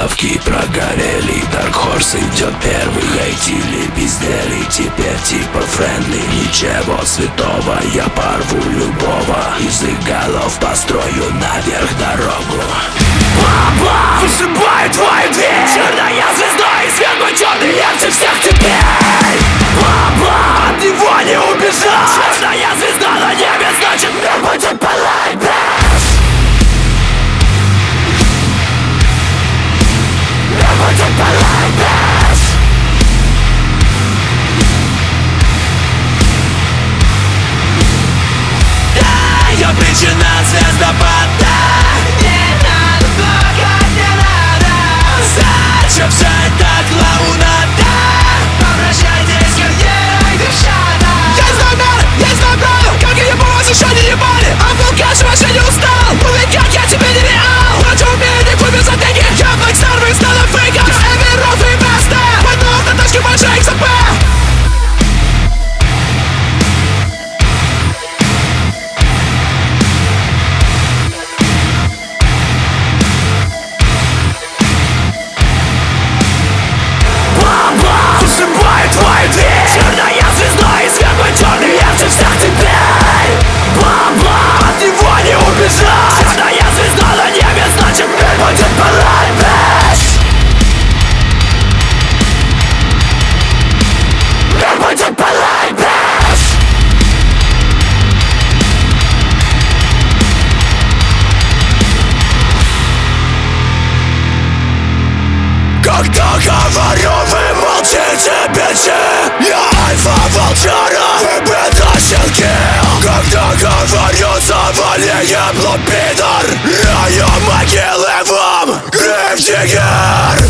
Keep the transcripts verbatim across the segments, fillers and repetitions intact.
ставки прогорели, Dark Horse идет первый. Хейтили, пиздели, теперь типа френдли. Ничего святого, я порву любого. Из их голов построю наверх дорогу. Бла-бла, вышибает твою дверь. Черная звезда и свет мой черный ярче всех теперь. Бла-бла, от него не убежать. Черная звезда на небе, значит мир будет пылать. Мир будет пылать. Да, я причина звездопада. Не надо плакать, не надо. Зачем вся эта клоунада? Попрощайтесь, герои девчата. Есть номер, есть номер. Как я по вас еще не ебали. А был кэш, вообще не устал. Увлекать я тебе не реал. Против умения купить за деньги. Я блэкстар, вы стали фейком. Эверов и Веста. Поднос на тачке больше икс пи. Твою дверь. Черная звезда и свет мой черный ярче всех теперь. Бла-бла, от него не убежать. Черная звезда на небе, значит мир будет пылать, bitch. Мир будет пылать, bitch. Когда говорю, вы молчите, бичи. Я альфа-волчара, вы бета-щенки. Когда говорю, заваление блупидор. Раю могилы вам, грейвдиггер.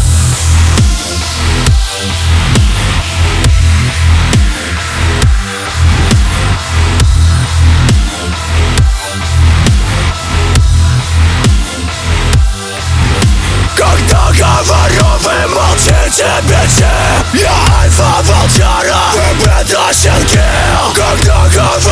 Когда говорю, вы молчите, бичи. Я альфа-волчара, вы бета-щенки. Когда говорю,